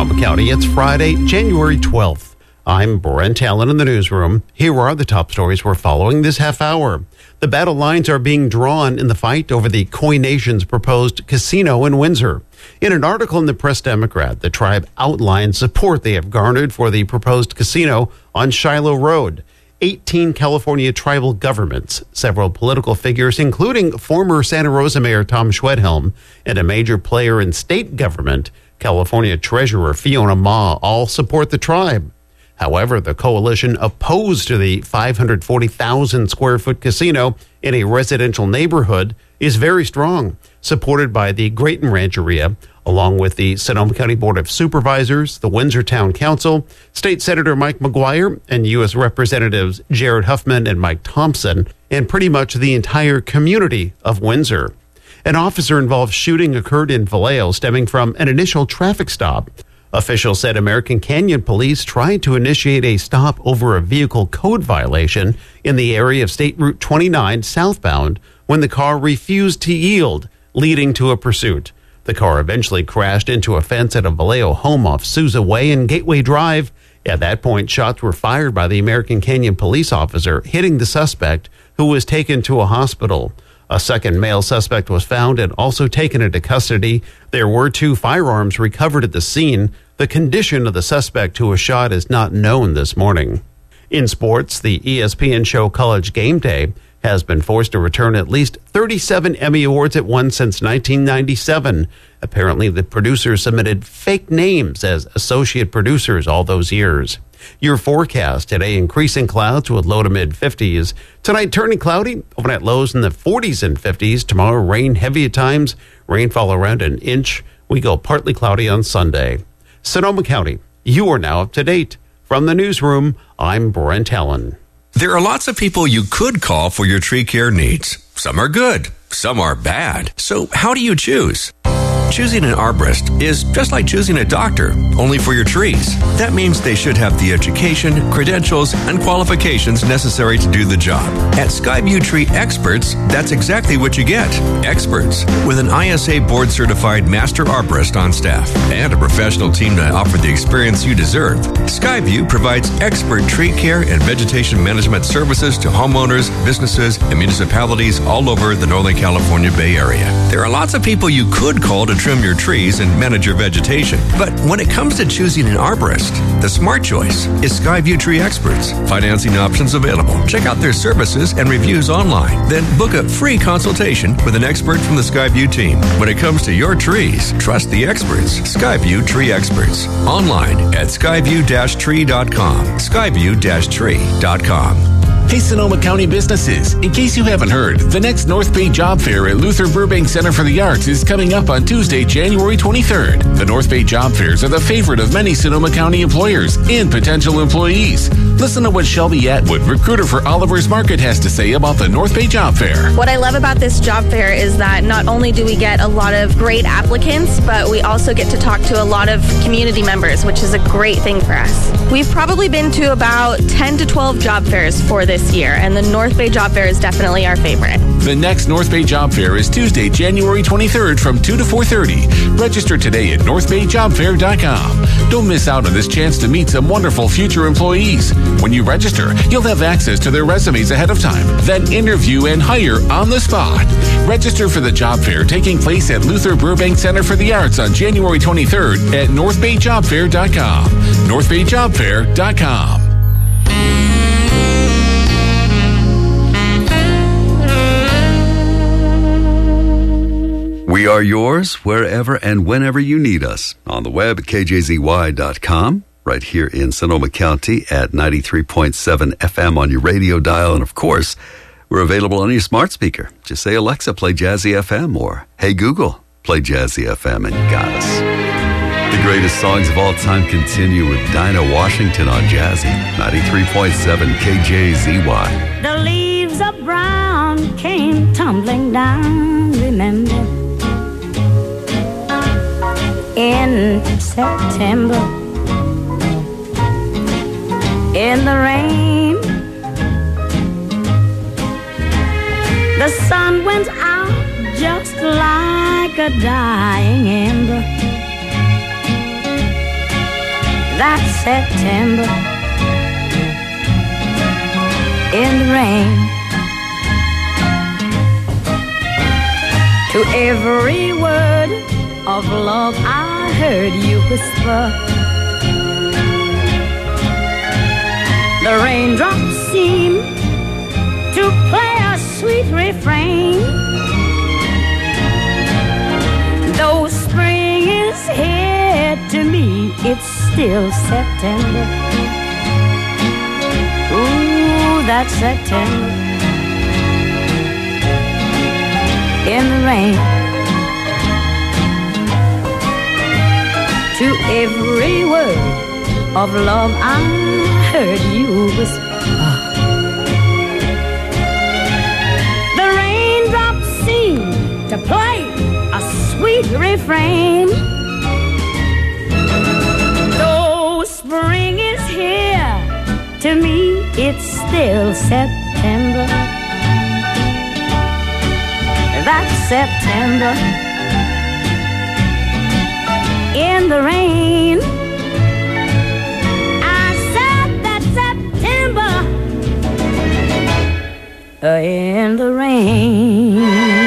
Sonoma County. It's Friday, January 12th. I'm Brent Allen in the newsroom. Here are the top stories we're following this half hour. The battle lines are being drawn in the fight over the Koy Nation's proposed casino in Windsor. In an article in the Press-Democrat, the tribe outlined support they have garnered for the proposed casino on Shiloh Road. 18 California tribal governments, several political figures, including former Santa Rosa Mayor Tom Schwedhelm, and a major player in state government, California Treasurer Fiona Ma, all support the tribe. However, the coalition opposed to the 540,000 square foot casino in a residential neighborhood is very strong, supported by the Grayton Rancheria, along with the Sonoma County Board of Supervisors, the Windsor Town Council, State Senator Mike McGuire, and U.S. Representatives Jared Huffman and Mike Thompson, and pretty much the entire community of Windsor. An officer-involved shooting occurred in Vallejo, stemming from an initial traffic stop. Officials said American Canyon Police tried to initiate a stop over a vehicle code violation in the area of State Route 29 southbound when the car refused to yield, leading to a pursuit. The car eventually crashed into a fence at a Vallejo home off Sousa Way and Gateway Drive. At that point, shots were fired by the American Canyon police officer, hitting the suspect, who was taken to a hospital. A second male suspect was found and also taken into custody. There were 2 firearms recovered at the scene. The condition of the suspect who was shot is not known this morning. In sports, the ESPN show College Game Day has been forced to return at least 37 Emmy Awards it won since 1997. Apparently, the producers submitted fake names as associate producers all those years. Your forecast today: increasing clouds with low to mid 50s. Tonight, turning cloudy, overnight lows in the 40s and 50s. Tomorrow, rain heavy at times, rainfall around an inch. We go partly cloudy on Sunday. Sonoma County, you are now up to date. From the newsroom, I'm Brent Allen. There are lots of people you could call for your tree care needs. Some are good, some are bad. So how do you choose? Choosing an arborist is just like choosing a doctor, only for your trees. That means they should have the education, credentials, and qualifications necessary to do the job. At Skyview Tree Experts, that's exactly what you get. Experts with an ISA board-certified master arborist on staff and a professional team to offer the experience you deserve. Skyview provides expert tree care and vegetation management services to homeowners, businesses, and municipalities all over the Northern California Bay Area. There are lots of people you could call to trim your trees and manage your vegetation. But when it comes to choosing an arborist, the smart choice is Skyview Tree Experts. Financing options available. Check out their services and reviews online. Then book a free consultation with an expert from the Skyview team. When it comes to your trees, trust the experts. Skyview Tree Experts. Online at skyview-tree.com. Skyview-tree.com. Hey, Sonoma County businesses. In case you haven't heard, the next North Bay Job Fair at Luther Burbank Center for the Arts is coming up on Tuesday, January 23rd. The North Bay Job Fairs are the favorite of many Sonoma County employers and potential employees. Listen to what Shelby Atwood, recruiter for Oliver's Market, has to say about the North Bay Job Fair. What I love about this job fair is that not only do we get a lot of great applicants, but we also get to talk to a lot of community members, which is a great thing for us. We've probably been to about 10 to 12 job fairs for this year, and the North Bay Job Fair is definitely our favorite. The next North Bay Job Fair is Tuesday, January 23rd from 2 to 4:30. Register today at northbayjobfair.com. Don't miss out on this chance to meet some wonderful future employees. When you register, you'll have access to their resumes ahead of time, then interview and hire on the spot. Register for the job fair taking place at Luther Burbank Center for the Arts on January 23rd at northbayjobfair.com. northbayjobfair.com. We are yours wherever and whenever you need us. On the web at kjzy.com, right here in Sonoma County at 93.7 FM on your radio dial. And of course, we're available on your smart speaker. Just say, Alexa, play Jazzy FM, or Hey Google, play Jazzy FM, and you got us. The greatest songs of all time continue with Dinah Washington on Jazzy, 93.7 KJZY. The leaves of brown came tumbling down, remember, in September, in the rain. The sun went out just like a dying ember. That's September in the rain. To every word of love I heard you whisper, the raindrops seem to play a sweet refrain. Though spring is here, to me it's still September. Ooh, that's September in the rain. To every word of love I heard you whisper, the raindrops seem to play a sweet refrain. Though spring is here, to me it's still September. That's September in the rain. I said that's September in the rain.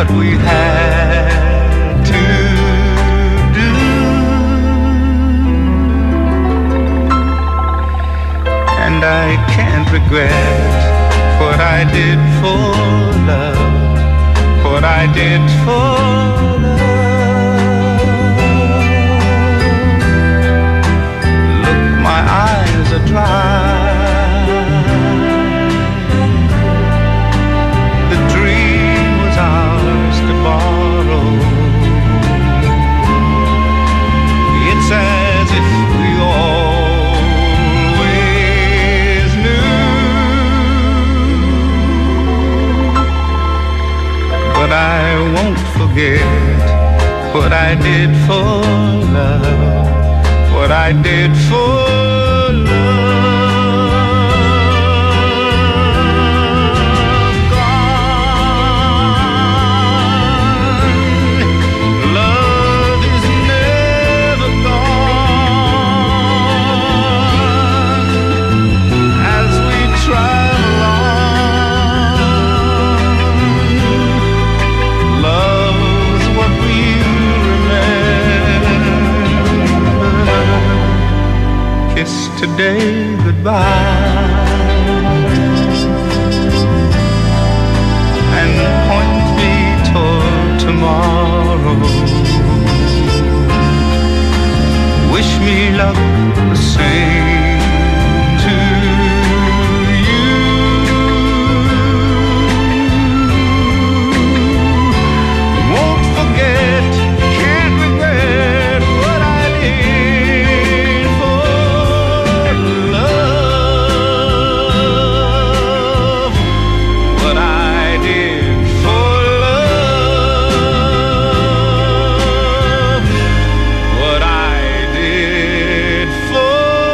what we had to do. And I can't regret what I did for love, what I did for love. Look, my eyes are dry. The dream was ours to borrow. It's as if we always knew. But I won't forget what I did for love, what I did for love. Today goodbye and point me toward tomorrow. Wish me luck the same to you. Won't forget, can't regret what I did for love, what I did for love, what I did for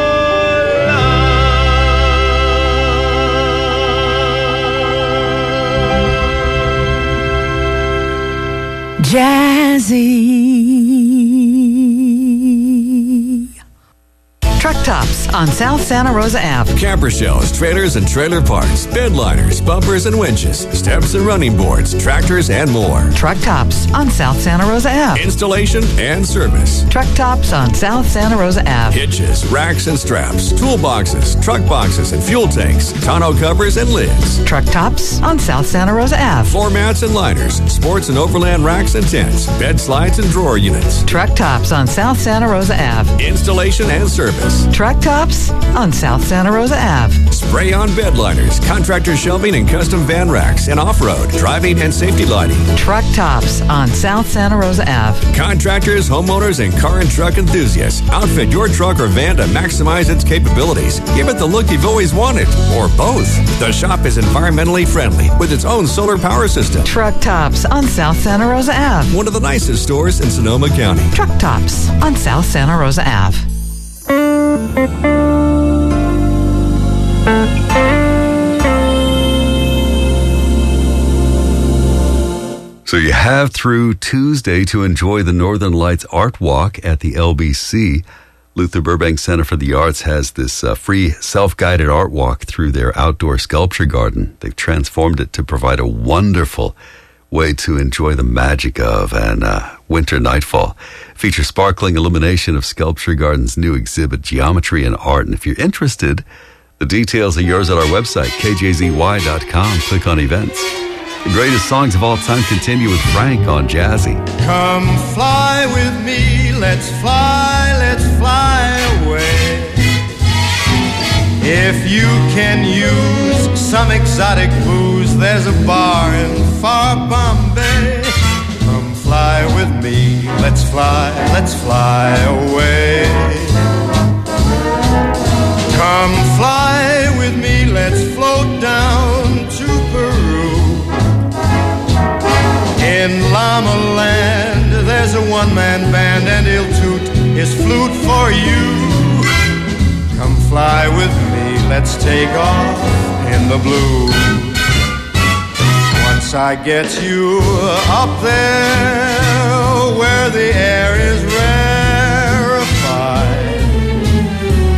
love. Jazzy. Truck Tops on South Santa Rosa Ave. Camper shells, trailers and trailer parts, bed liners, bumpers and winches, steps and running boards, tractors and more. Truck Tops on South Santa Rosa Ave. Installation and service. Truck Tops on South Santa Rosa Ave. Hitches, racks and straps, toolboxes, truck boxes and fuel tanks, tonneau covers and lids. Truck Tops on South Santa Rosa Ave. Floor mats and liners, sports and overland racks and tents, bed slides and drawer units. Truck Tops on South Santa Rosa Ave. Installation and service. Truck Tops on South Santa Rosa Ave. Spray on bed liners, contractor shelving and custom van racks and off-road, driving and safety lighting. Truck Tops on South Santa Rosa Ave. Contractors, homeowners, and car and truck enthusiasts. Outfit your truck or van to maximize its capabilities. Give it the look you've always wanted, or both. The shop is environmentally friendly with its own solar power system. Truck Tops on South Santa Rosa Ave. One of the nicest stores in Sonoma County. Truck Tops on South Santa Rosa Ave. So you have through Tuesday to enjoy the Northern Lights Art Walk at the LBC. Luther Burbank Center for the Arts has this free self-guided art walk through their outdoor sculpture garden. They've transformed it to provide a wonderful way to enjoy the magic of an winter nightfall. Features sparkling illumination of Sculpture Garden's new exhibit, Geometry and Art. And if you're interested, the details are yours at our website, kjzy.com. Click on events. The greatest songs of all time continue with Frank on Jazzy. Come fly with me, let's fly away. If you can use some exotic booze, there's a bar in far Bombay. Come fly with me, let's fly away. Come fly with me, let's float down to Peru. In Llama Land, there's a one-man band and he'll toot his flute for you. Come fly with me, let's take off in the blue. Once I get you up there where the air is rarefied,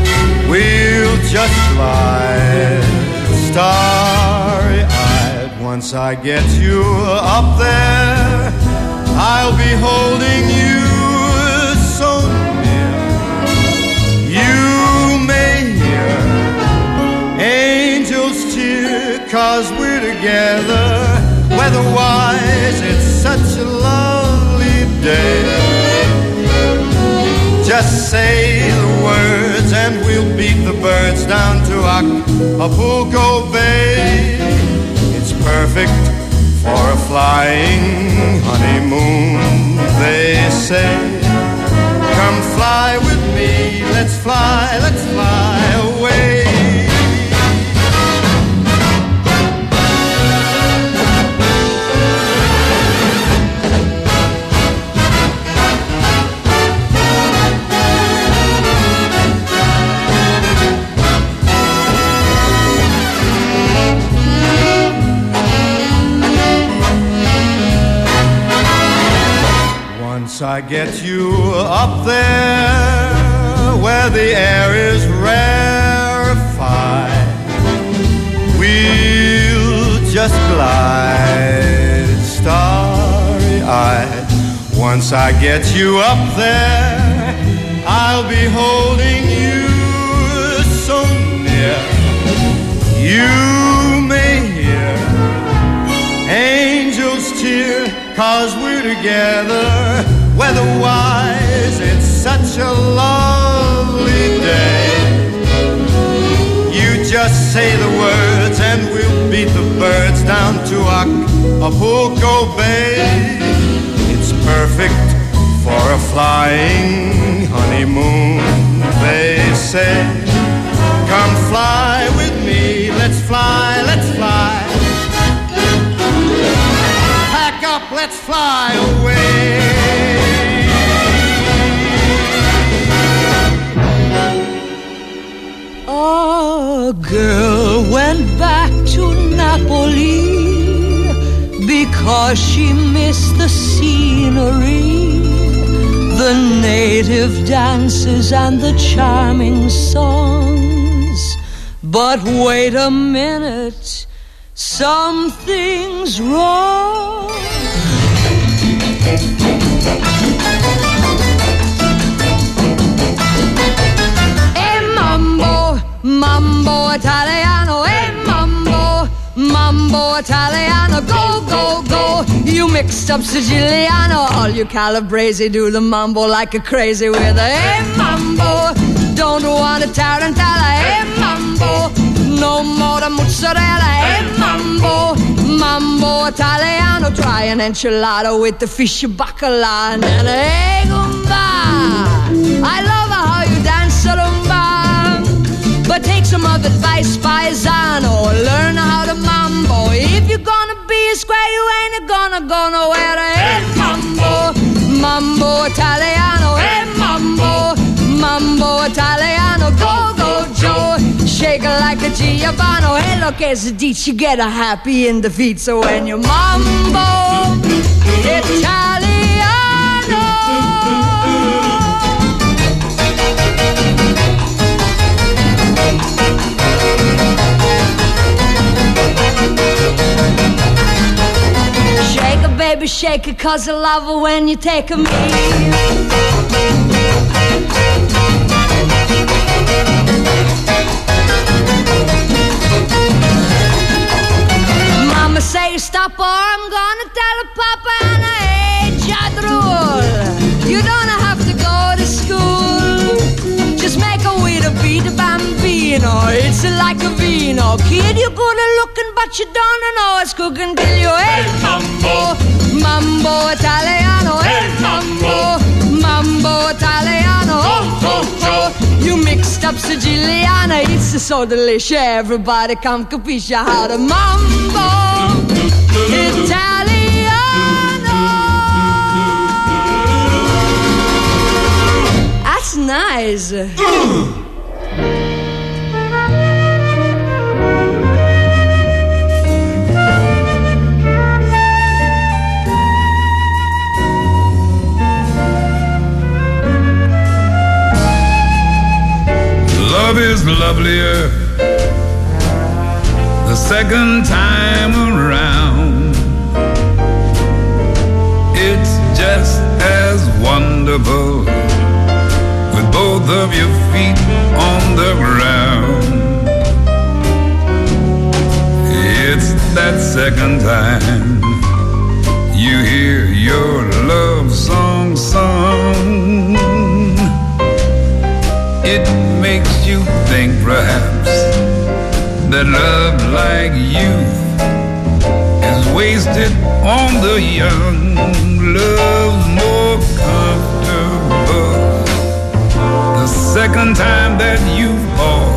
we'll just fly starry-eyed. Once I get you up there, I'll be holding you so near. You may hear angels cheer, 'cause we're together. Weather-wise, it's such a lovely day. Just say the words and we'll beat the birds down to Acapulco Bay. It's perfect for a flying honeymoon, they say. Come fly with me, let's fly away. Once I get you up there where the air is rarefied, we'll just glide starry-eyed. Once I get you up there, I'll be holding you so near. You may hear angels cheer, 'cause we're together. Weather-wise, it's such a lovely day. You just say the words and we'll beat the birds down to Acapulco Bay. It's perfect for a flying honeymoon, they say. Come fly with me, let's fly, let's fly. Pack up, let's fly away. A girl went back to Napoli because she missed the scenery, the native dances and the charming songs. But wait a minute, something's wrong. Mambo Italiano, mambo Italiano, go, go, go. You mixed up Siciliano, all you Calabrese do the mambo like a crazy with a mambo. Don't want a tarantella, mambo. No more the mozzarella, mambo. Mambo Italiano, try an enchilada with the fish bacala and then a gumba. I love how you dance rumba. But take some of advice, paisano. Learn how to mambo. If you're gonna be a square, you ain't gonna go nowhere. Hey, mambo, mambo Italiano. Hey, mambo, mambo Italiano. Go, go, Joe. Shake it like a Giovanni. Hey, look, as a ditch, you get a happy in the feet. So when you mambo Italiano. Shake it, baby, shake it, 'cause I love it when you take a me. Mama say stop or I'm gonna tell her Papa and I hate your rule. You don't have to go to school. Just make a way to be the bambino. It's like a vino. Kid, you're good at looking, but you don't know it's cooking till you hey mambo, mambo Italiano. Hey mambo, mambo Italiano. Oh, oh, oh. You mixed up Siciliana. It's so delicious. Everybody come capisce how to mambo Italiano. That's nice. Love is lovelier the second time around. time you hear your love song sung, it makes you think perhaps that love like youth is wasted on the young. Love's more comfortable the second time that you fall.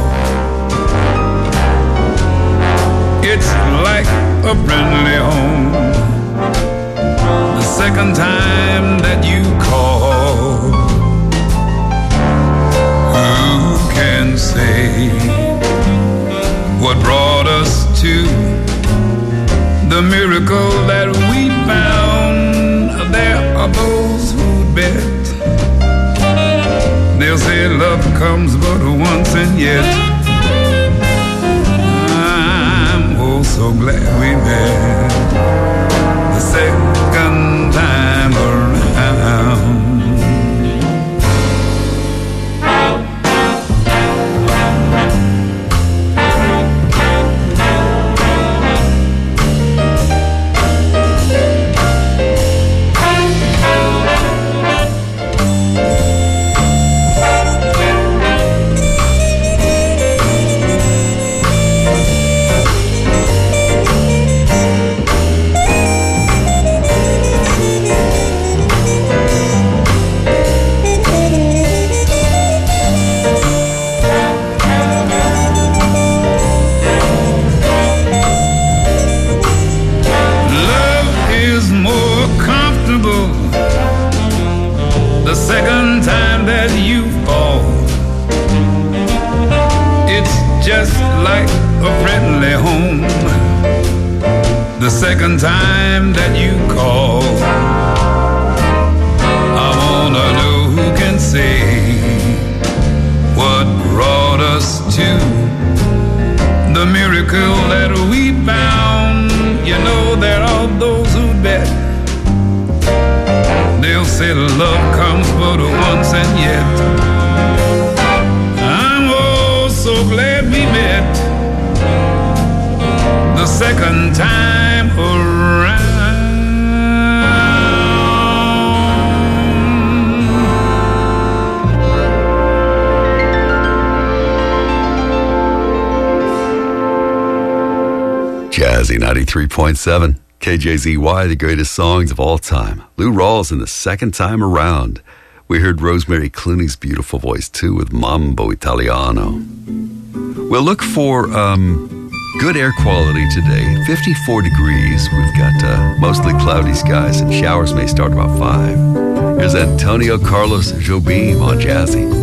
It's like a friendly home the second time that you call. Who can say what brought us to the miracle that we found? There are those who bet they'll say love comes but once, and yet I'm oh so glad we met the second time around. The second time that you call, I wanna know who can say what brought us to the miracle that we found. You know there are those who bet they'll say love comes but once, and yet I'm oh so glad we met the second time around. Jazzy 93.7, KJZY, the greatest songs of all time. Lou Rawls in the second time around. We heard Rosemary Clooney's beautiful voice too with Mambo Italiano. We'll look for good air quality today. 54 degrees. We've got mostly cloudy skies, and showers may start about 5. Here's Antonio Carlos Jobim on Jazzy.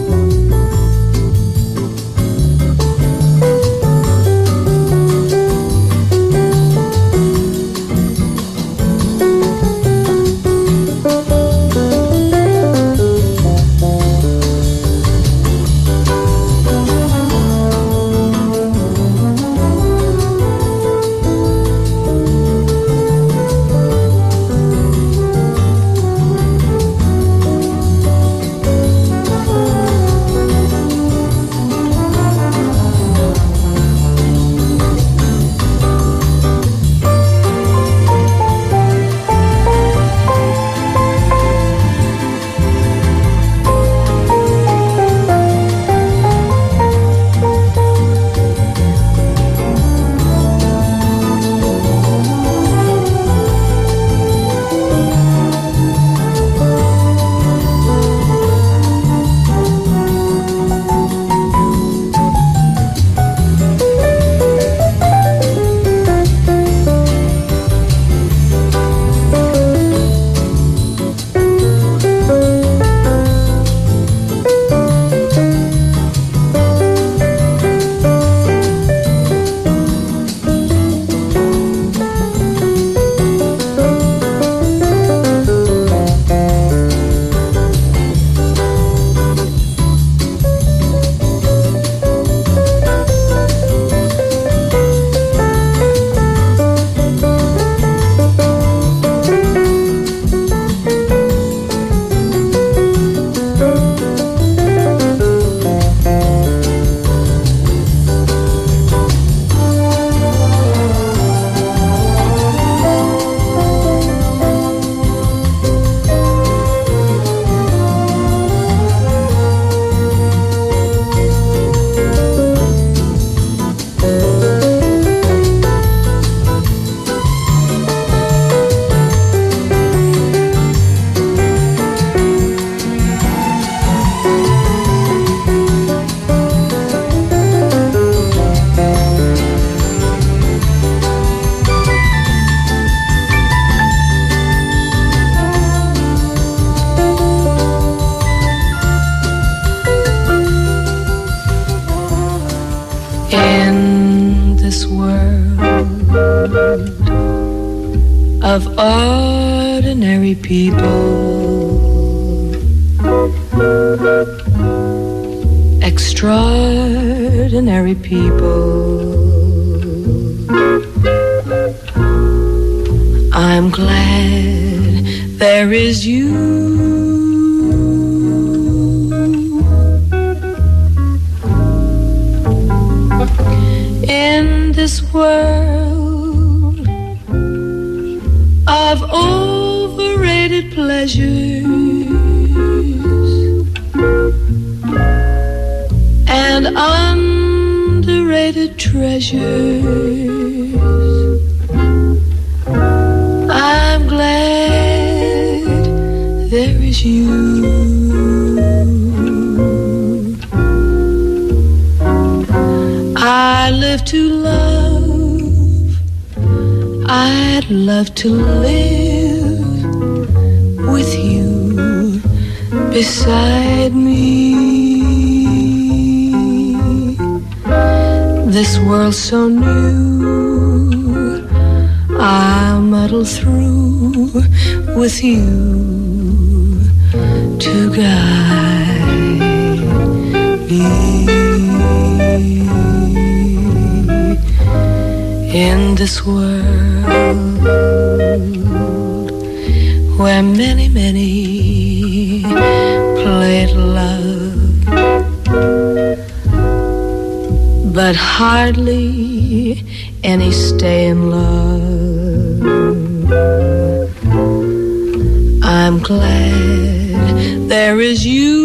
of ordinary people, extraordinary people. I'm glad there is you in this world of overrated pleasures and underrated treasures. I'm glad there is you. I live to love, I'd love to live with you beside me. This world's so new, I'll muddle through with you to guide me. In this world where many, many play at love, but hardly any stay in love, I'm glad there is you